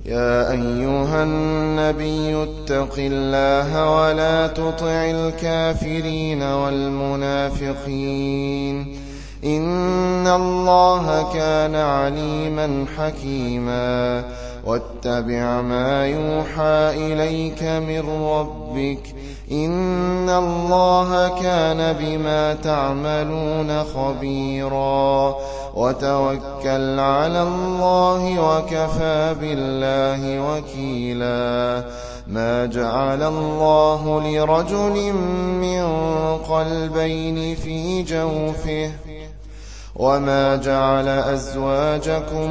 يا أيها النبي اتق الله ولا تطع الكافرين والمنافقين إن الله كان عليما حكيما واتبع ما يوحى إليك من ربك إن الله كان بما تعملون خبيرا وتوكل على الله وكفى بالله وكيلا ما جعل الله لرجل من قلبين في جوفه وما جعل أزواجكم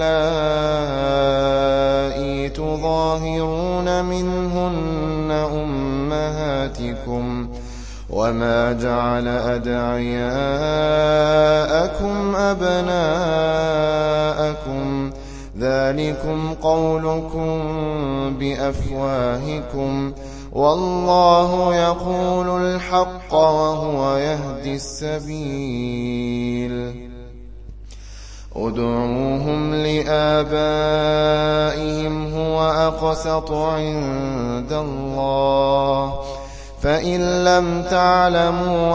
اللائي تظاهرون منهن أمهاتكم وما جعل أدعياءكم أبناءكم ذلكم قولكم بأفواهكم والله يقول الحق وهو يهدي السبيل ادعوهم لآبائهم هو أقسط عند الله فإن لم تعلموا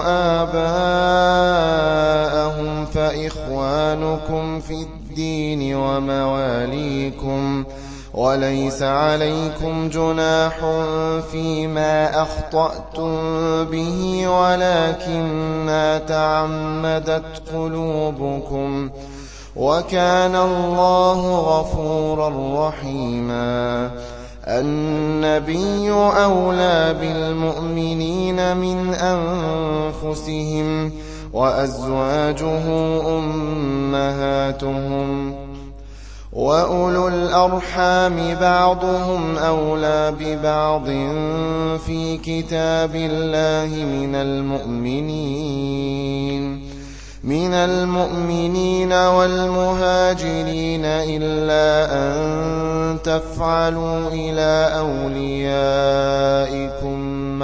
آباءهم فإخوانكم في الدين ومواليكم وليس عليكم جناح فيما أخطأتم به ولكن ما تعمدت قلوبكم وكان الله غفورا رحيما النبي أولى بالمؤمنين من أنفسهم وأزواجه أمهاتهم وأولو الأرحام بعضهم أولى ببعض في كتاب الله من المؤمنين والمهاجرين إلا أن تفعلوا إلى أوليائكم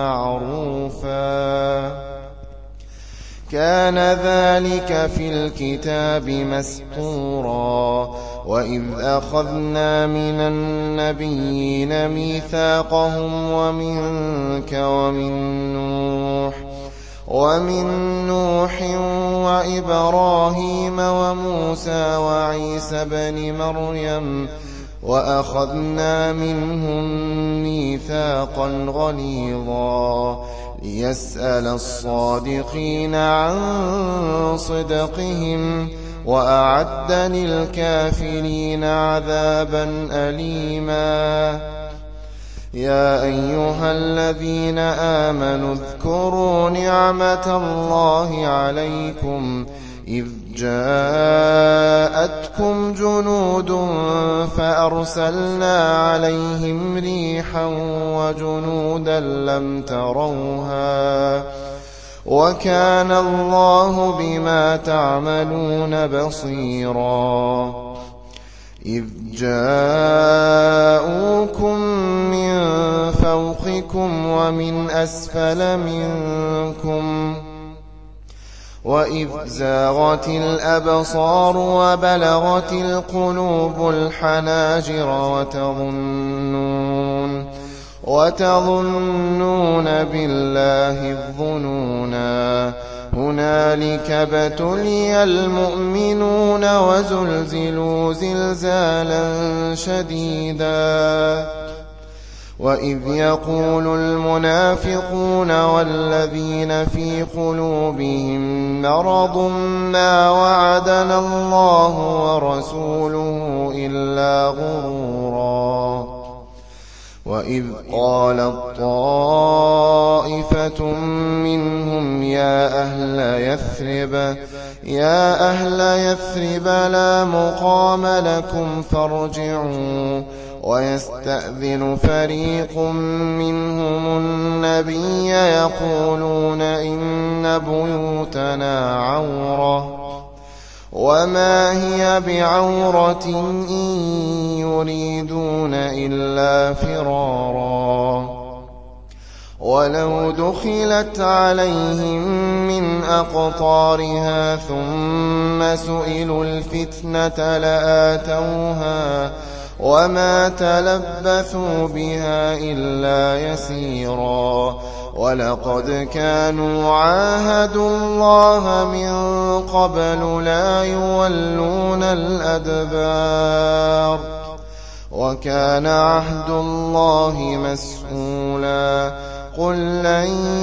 معروفا كان ذلك في الكتاب مسطورا وإذ أخذنا من النبيين ميثاقهم ومنك ومن نوح وإبراهيم وموسى وعيسى بن مريم وأخذنا منهم ميثاقا غليظا ليسأل الصادقين عن صدقهم وأعد للكافرين عذابا أليما يا أيها الذين آمنوا اذكروا نعمة الله عليكم إذ جاءتكم جنود فأرسلنا عليهم ريحا وجنودا لم تروها وكان الله بما تعملون بصيرا إذ جاءوكم من فوقكم ومن أسفل منكم وإذ زاغت الأبصار وبلغت القلوب الحناجر وتظنون بالله الظنونا هنالك ابتلي المؤمنون وزلزلوا زلزالا شديدا وإذ يقول المنافقون والذين في قلوبهم مرض ما وعدنا الله ورسوله إلا غرورا وإذ قالت طائفة منهم يا أهل يثرب لا مقام لكم فارجعوا ويستأذن فريق منهم النبي يقولون إن بيوتنا عورة وما هي بعورة إن يريدون إلا فرارا ولو دخلت عليهم من أقطارها ثم سئلوا الفتنة لآتوها وما تلبثوا بها إلا يسيرا ولقد كانوا عاهدوا الله من قبل لا يولون الأدبار وكان عهد الله مسئولا قل لن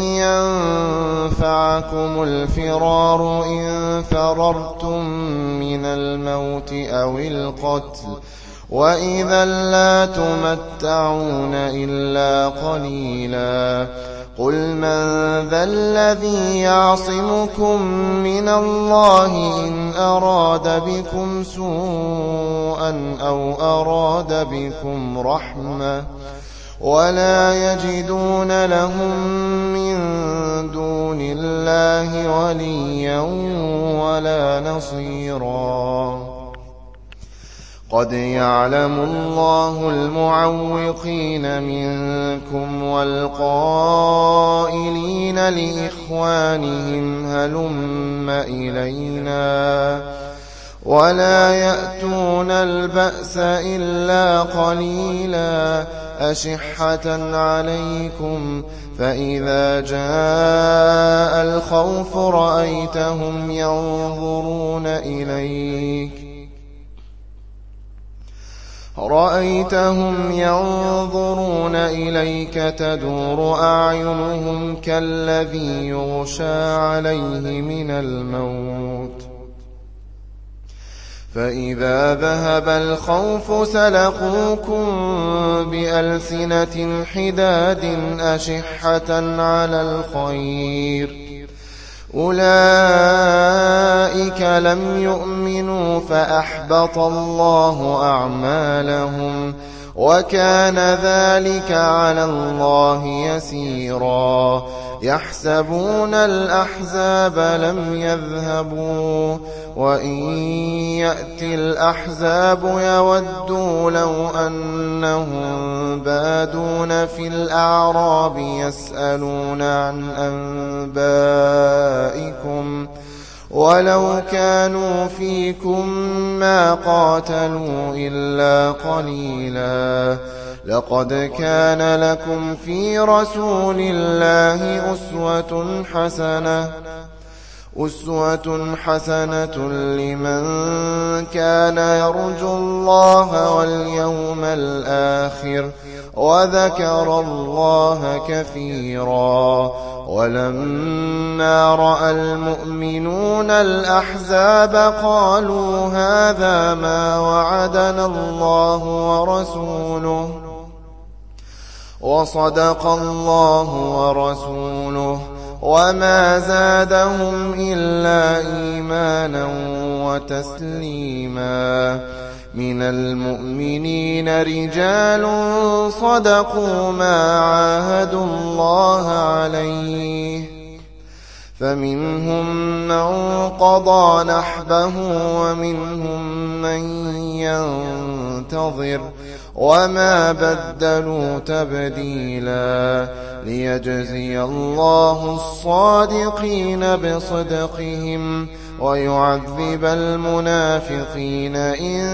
ينفعكم الفرار إن فررتم من الموت أو القتل وإذا لا تمتعون إلا قليلا قل من ذا الذي يعصمكم من الله إن أراد بكم سوءا أو أراد بكم رحمة ولا يجدون لهم من دون الله وليا ولا نصيرا قد يعلم الله المعوقين منكم والقائلين لإخوانهم هلم إلينا ولا يأتون البأس إلا قليلا أشحة عليكم فإذا جاء الخوف رأيتهم ينظرون إليك تدور أعينهم كالذي يغشى عليه من الموت فإذا ذهب الخوف سلقوكم بألسنة حداد أشحة على الخير أولئك لم يؤمنوا فأحبط الله أعمالهم وكان ذلك على الله يسيرا يحسبون الأحزاب لم يذهبوا وإن يأتي الأحزاب يودوا لو أنهم بادون في الأعراب يسألون عن أنبائكم ولو كانوا فيكم ما قاتلوا إلا قليلا لقد كان لكم في رسول الله أسوة حسنة لمن كان يرجو الله واليوم الآخر وذكر الله كثيرا ولما رأى المؤمنون الأحزاب قالوا هذا ما وعدنا الله ورسوله وصدق الله ورسوله وما زادهم إلا إيمانا وتسليما من المؤمنين رجال صدقوا ما عاهدوا الله عليه فمنهم من قضى نحبه ومنهم من ينتظر وما بدلوا تبديلا ليجزي الله الصادقين بصدقهم ويعذب المنافقين إن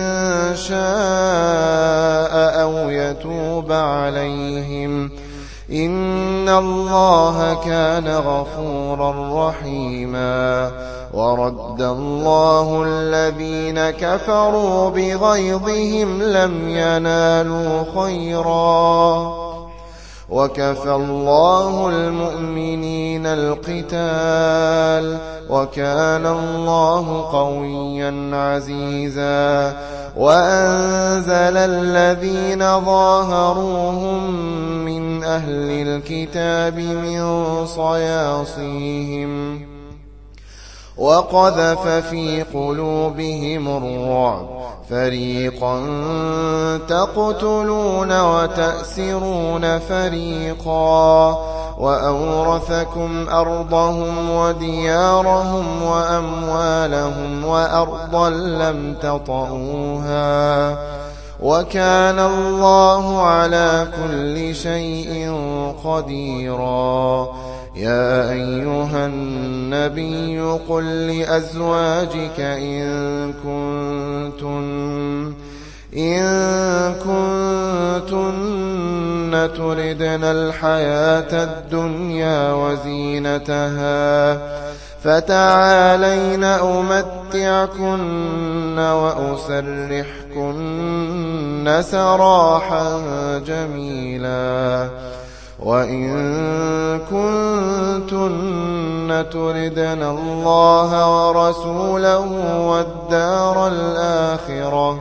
شاء أو يتوب عليهم إن الله كان غفورا رحيما ورد الله الذين كفروا بغيظهم لم ينالوا خيرا وكفى الله المؤمنين القتال وكان الله قويا عزيزا وأنزل الذين ظاهروهم من أهل الكتاب من صياصيهم وقذف في قلوبهم الرعب فريقا تقتلون وتأسرون فريقا وأورثكم أرضهم وديارهم وأموالهم وأرضا لم تطئوها وكان الله على كل شيء قديرا يا أيها النبي قل لأزواجك إن كنتن تردن الحياة الدنيا وزينتها فتعالين أمتعكن وأسرحكن سراحا جميلا وإن كنتن تردن الله ورسوله والدار الآخرة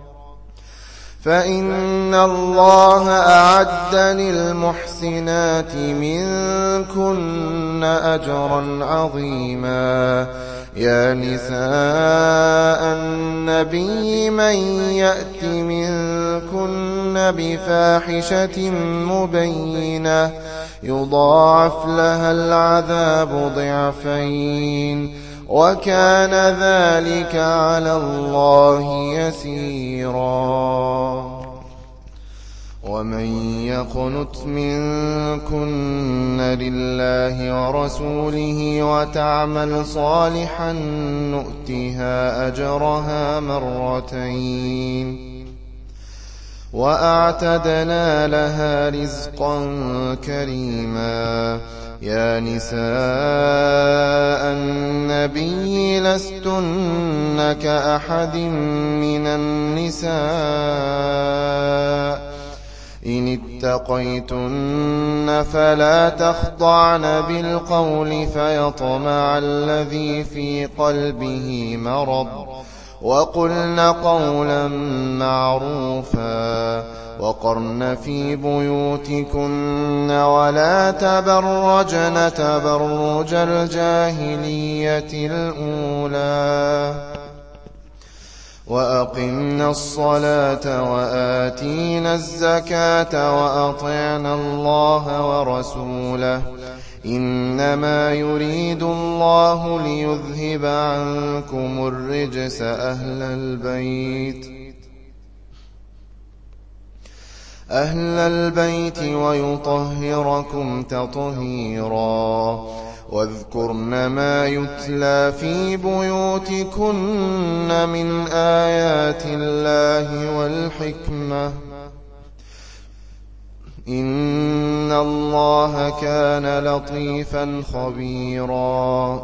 فإن الله أعد للمحسنات منكن أجرا عظيما يا نساء النبي من يأت منكن بفاحشة مبينة يضاعف لها العذاب ضعفين وكان ذلك على الله يسيرا ومن يقنت منكن لله ورسوله وتعمل صالحا نؤتها أجرها مرتين وأعتدنا لها رزقا كريما يا نساء النبي لستن كأحد من النساء إن اتقيتن فلا تخضعن بالقول فيطمع الذي في قلبه مرض وقلن قولا معروفا وقرن في بيوتكن ولا تبرجن تبرج الجاهلية الأولى وأقمنا الصلاة وآتينا الزكاة وأطعنا الله ورسوله إنما يريد الله ليذهب عنكم الرجس أهل البيت ويطهركم تطهيرا واذكرن ما يتلى في بيوتكن من آيات الله والحكمة إن الله كان لطيفا خبيرا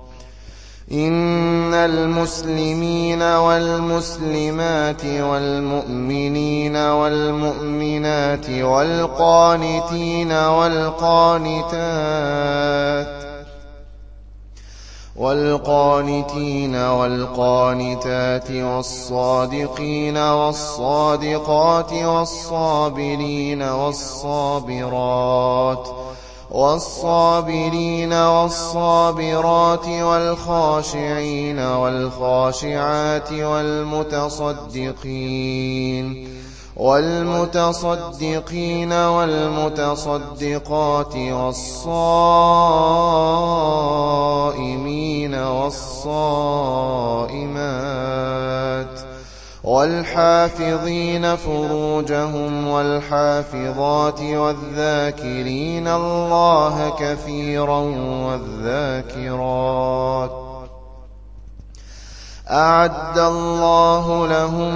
إن المسلمين والمسلمات والمؤمنين والمؤمنات والقانتين والقانتات والصادقين والصادقات والصابرين والصابرات والخاشعين والخاشعات والمتصدقين والمتصدقات والصائمين والصائمات والحافظين فروجهم والحافظات والذاكرين الله كثيرا والذاكرات أعد الله لهم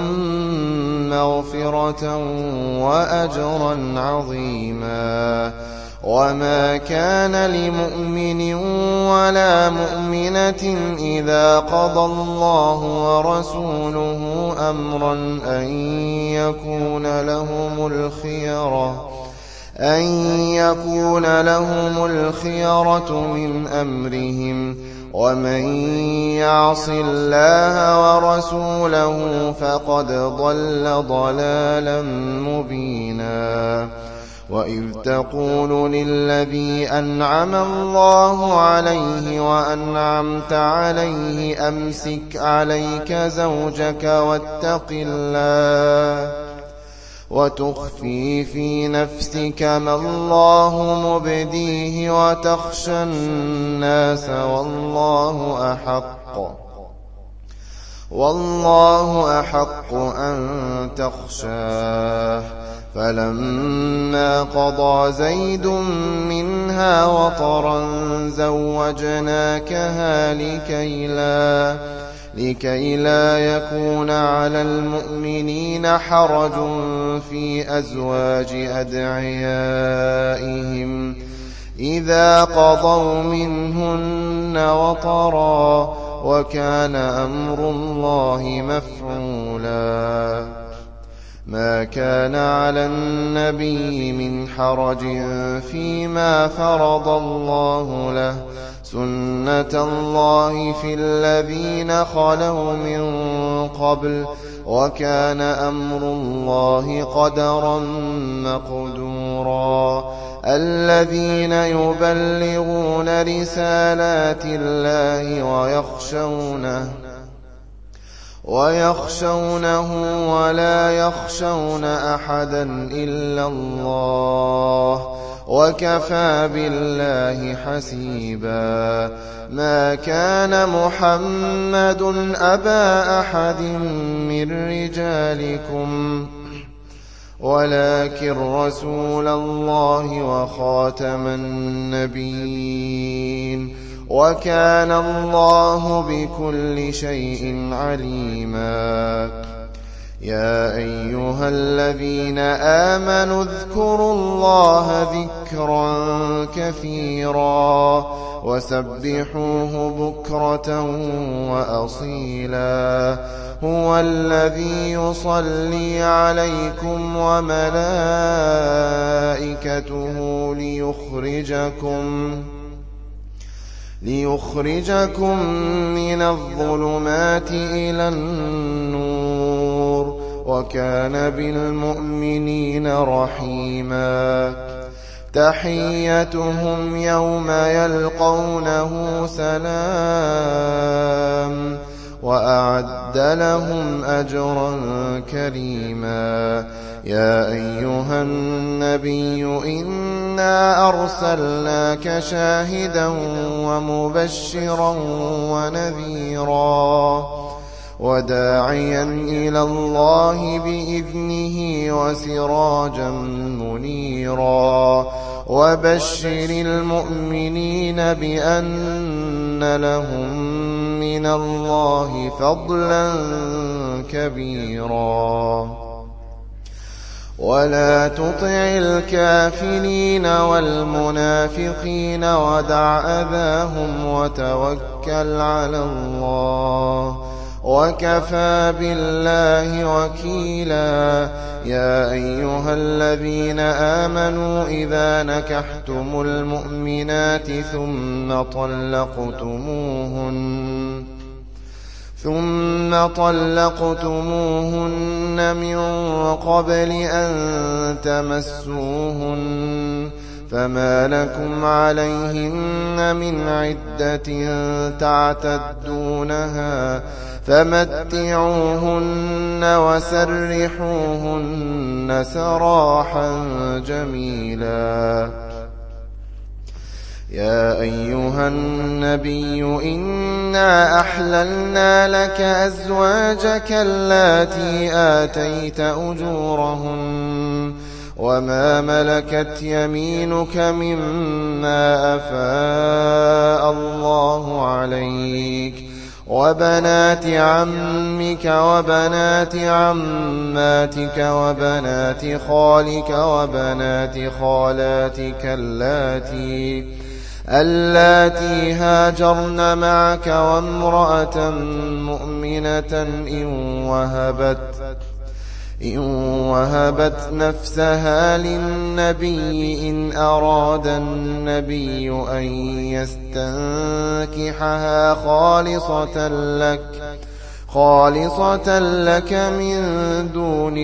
مغفرة وأجرا عظيما وما كان لمؤمن ولا مؤمنة إذا قضى الله ورسوله أمرا أن يكون لهم الخيرة من أمرهم ومن يعص الله ورسوله فقد ضل ضلالا مبينا وإذ تقول للذي أنعم الله عليه وأنعمت عليه أمسك عليك زوجك واتق الله وتخفي في نفسك ما الله مبديه وتخشى الناس والله أحق أن تخشاه فلما قضى زيد منها وطرا زوجناكها لكي لا يكون على المؤمنين حرج في أزواج أدعيائهم إذا قضوا منهن وطرا وكان أمر الله مفعولا ما كان على النبي من حرج فيما فرض الله له سنة الله في الذين خلوا من قبل وكان أمر الله قدرا مقدورا الذين يبلغون رسالات الله ويخشونه ولا يخشون أحدا إلا الله وكفى بالله حسيبا ما كان محمد أبا أحد من رجالكم ولكن رسول الله وخاتم النبيين وكان الله بكل شيء عليما يا أيها الذين آمنوا اذكروا الله ذكرا كثيرا وسبحوه بكرة وأصيلا هو الذي يصلي عليكم وملائكته ليخرجكم من الظلمات إلى النور وكان بالمؤمنين رحيما تحيتهم يوم يلقونه سلام وأعد لهم أجرا كريما يا أيها النبي إنا أرسلناك شاهدا ومبشرا ونذيرا وداعيا إلى الله بإذنه وسراجا منيرا وبشر المؤمنين بأن لهم من الله فضلا كبيرا ولا تطع الكافرين والمنافقين ودع أذاهم وتوكل على الله وكفى بالله وكيلا يا أيها الذين آمنوا إذا نكحتم المؤمنات ثم طلقتموهن من قبل أن تمسوهن فما لكم عليهن من عدة تعتدونها فمتعوهن وسرحوهن سراحا جميلا يا أيها النبي إنا أحللنا لك أزواجك اللاتي آتيت أجورهن وما ملكت يمينك مما أفاء الله عليك وبنات عمك وبنات عماتك وبنات خالك وبنات خالاتك اللاتي هاجرن معك وامرأة مؤمنة إن وهبت نفسها للنبي إن أراد النبي أن يستنكحها خالصة لك من دون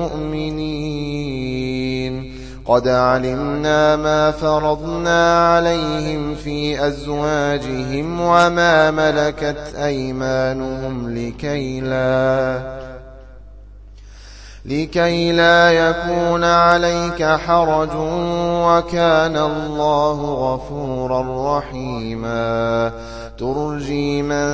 المؤمنين قد علمنا ما فرضنا عليهم في أزواجهم وما ملكت أيمانهم لكي لا يكون عليك حرج وكان الله غفورا رحيما ترجي من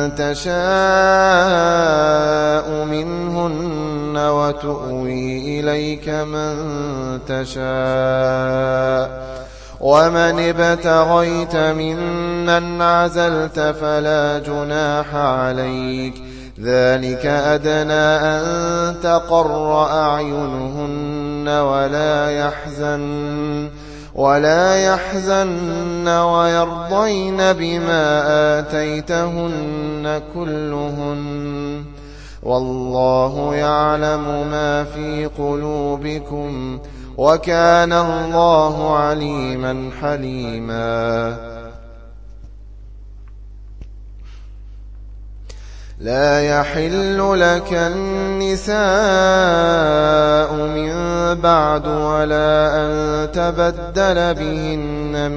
تشاء منهن وتؤوي إليك من تشاء ومن ابتغيت ممن عزلت فلا جناح عليك ذلك أدنى أن تقر أعينهن ولا يحزن ويرضين بما آتيتهن كلهن والله يعلم ما في قلوبكم وكان الله عليما حليما لا يحل لك النساء من بعد ولا أن تبدل بهن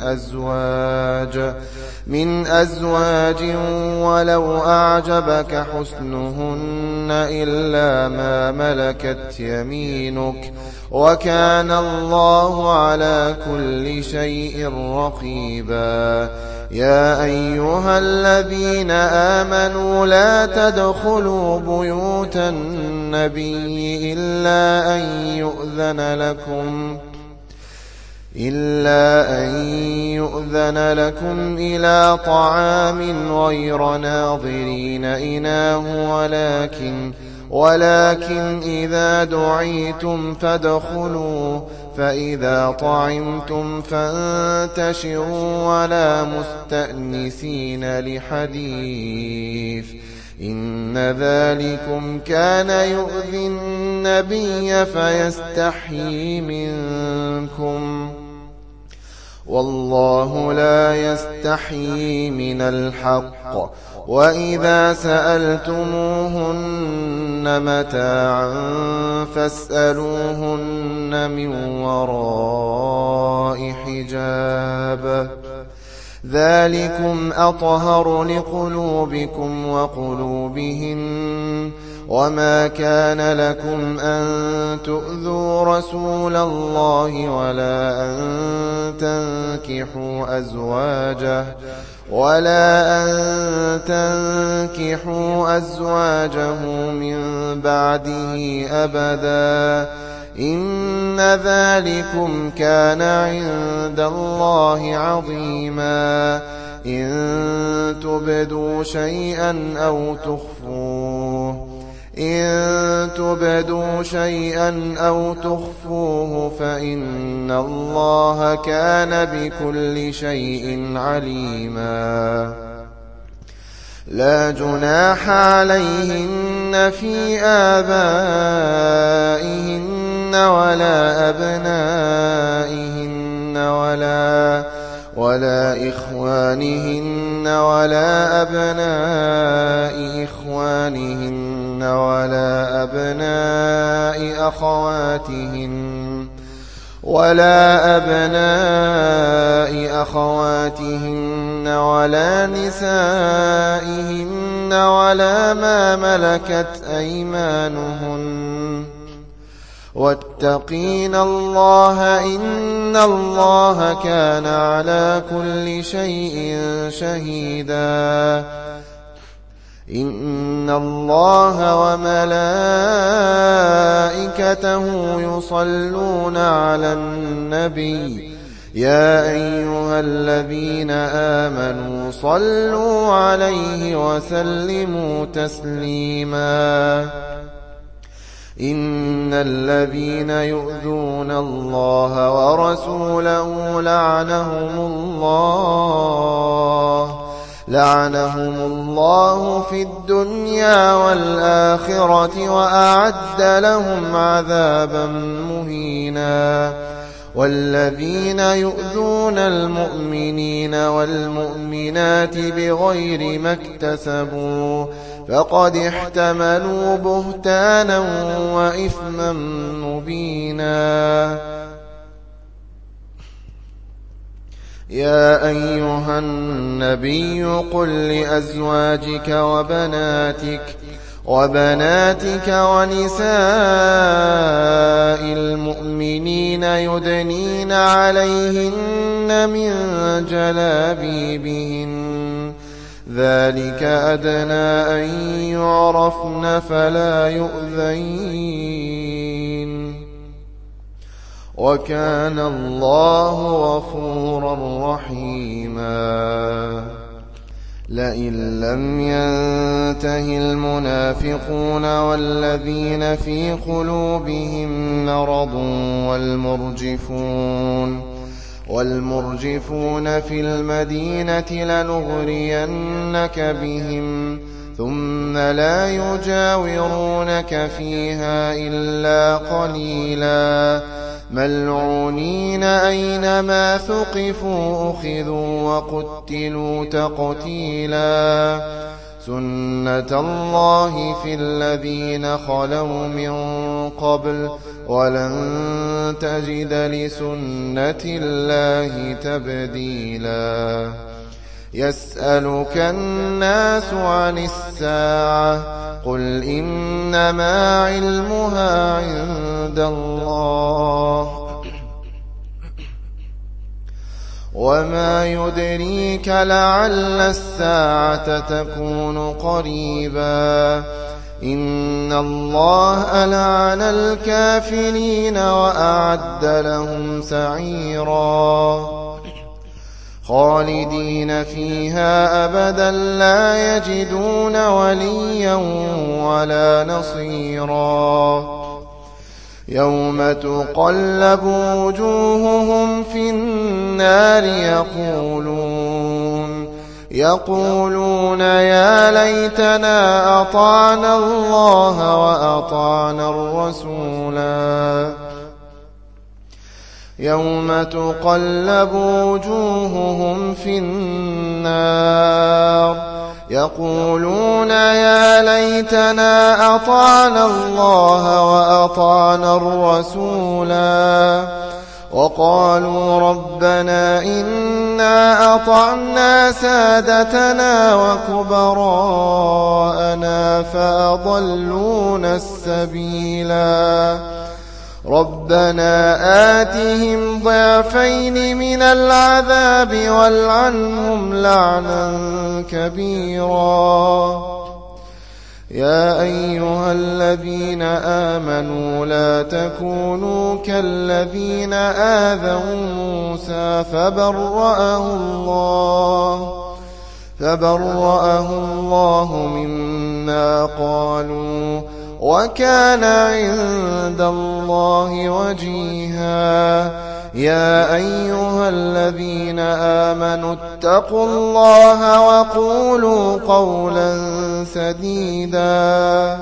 من أزواج ولو أعجبك حسنهن إلا ما ملكت يمينك وكان الله على كل شيء رقيبا يا أيها الذين آمنوا لا تدخلوا بيوت النبي إلا أن يؤذن لكم إلى طعام غير ناظرين إناه ولكن إذا دعيتم فادخلوا فإذا طعمتم فانتشروا ولا مستأنسين لحديث إن ذلكم كان يؤذي النبي فيستحيي منكم والله لا يستحيي من الحق وإذا سألتموهن متاعا فاسألوهن من وراء حجاب ذلكم أطهر لقلوبكم وقلوبهن وما كان لكم أن تؤذوا رسول الله ولا أن تنكحوا أزواجه من بعده أبدا إن ذلكم كان عند الله عظيما إن تبدوا شيئا أو تخفوه فإن الله كان بكل شيء عليما لا جناح عليهن في آبائهن ولا أبنائهن ولا إخوانهن ولا أبناء إخوانهن ولا أبناء أخواتهن ولا نسائهن ولا ما ملكت أيمانهن واتقين الله إن الله كان على كل شيء شهيدا إن الله وملائكته يصلون على النبي يا أيها الذين آمنوا صلوا عليه وسلموا تسليما إن الذين يؤذون الله ورسوله لعنهم الله في الدنيا والآخرة وأعد لهم عذابا مهينا والذين يؤذون المؤمنين والمؤمنات بغير ما اكتسبوا فقد احتملوا بهتانا وإثما مبينا يا أيها النبي قل لأزواجك وبناتك ونساء المؤمنين يدنين عليهن من جلابيبهن ذلك أدنى أن يعرفن فلا يؤذين وكان الله غفورا رحيما. لئن لم ينته المنافقون والذين في قلوبهم مرض والمرجفون في المدينة لنغرينك بهم ثم لا يجاورونك فيها إلا قليلا ملعونين أينما ثقفوا أخذوا وقتلوا تقتيلا. سنة الله في الذين خلوا من قبل ولن تجد لسنة الله تبديلا. يسألك الناس عن الساعة قل إنما علمها عند الله وما يدريك لعل الساعة تكون قريبا. إن الله لعن الكافرين وأعد لهم سعيرا خالدين فيها أبدا لا يجدون وليا ولا نصيرا. يوم تقلب وجوههم في النار يقولون يا ليتنا أطعنا الله وأطعنا الرسولا. يوم تقلب وجوههم في النار يقولون يا ليتنا أطعنا الله وأطعنا الرسولا وقالوا ربنا إنا أطعنا سادتنا وكبراءنا فأضلونا السبيلا. ربنا آتهم ضعفين من العذاب والعنهم لعنا كبيرا. يا أيها الذين آمنوا لا تكونوا كالذين آذوا موسى فبرأه الله مما قالوا وكان عند الله وجيها. يا أيها الذين آمنوا اتقوا الله وقولوا قولا سديدا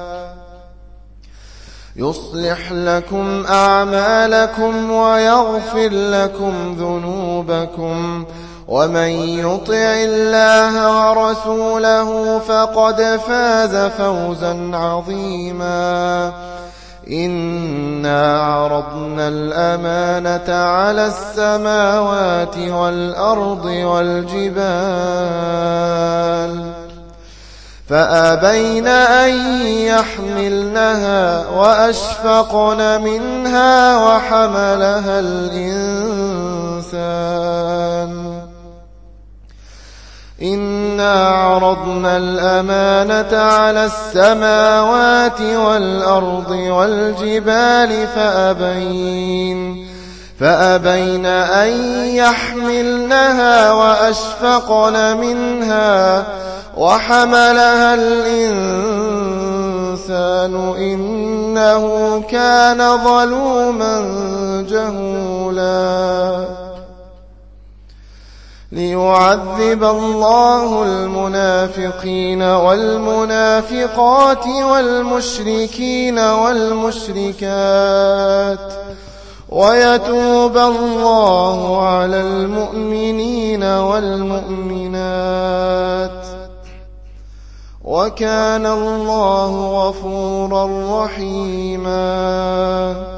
يصلح لكم أعمالكم ويغفر لكم ذنوبكم ومن يطع الله ورسوله فقد فاز فوزا عظيما. إنا عرضنا الأمانة على السماوات والأرض والجبال فأبين أن يحملنها وأشفقن منها وحملها الإنسان. إنا عرضنا الأمانة على السماوات والأرض والجبال فأبين أن يحملنها وأشفقن منها وحملها الإنسان إنه كان ظلوما جهولا. ليعذب الله المنافقين والمنافقات والمشركين والمشركات ويتوب الله على المؤمنين والمؤمنات وكان الله غفورا رحيما.